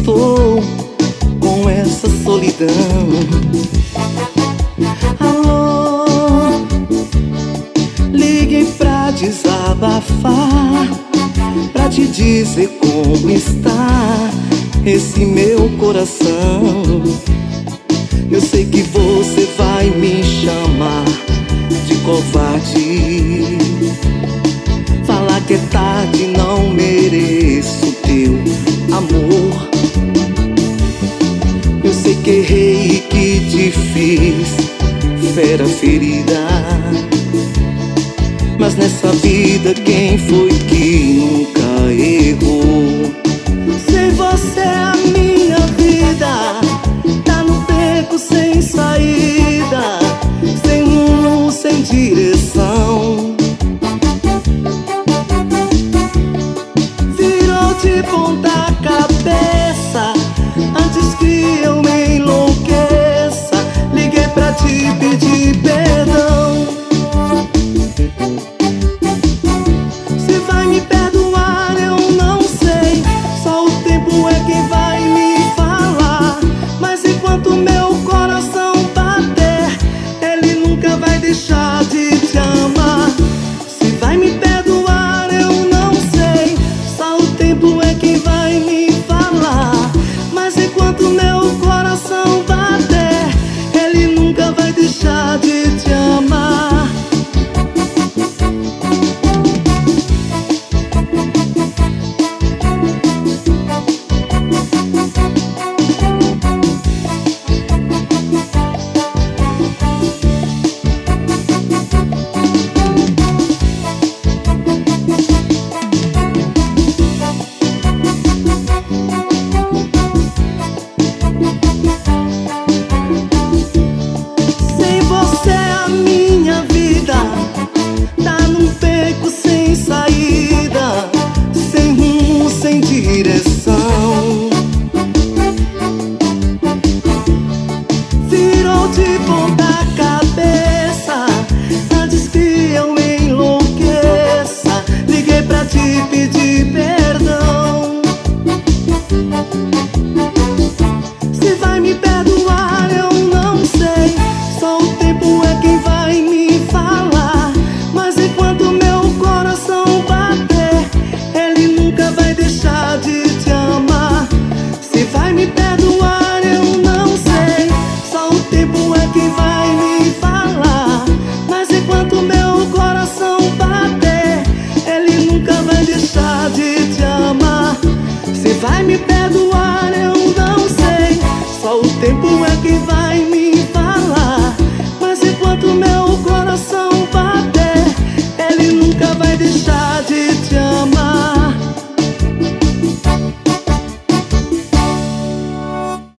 estou com essa solidão. Alô, liguei pra desabafar, pra te dizer como está esse meu coração. Eu sei que você vai me chamar de covarde, falar que é tarde, não mereço teu amor. Eu sei que errei e que te fiz fera ferida, mas nessa vida quem foi que nunca errou? Sem você a minha vida tá no beco sem saída, sem rumo, sem direção. Virou de ponta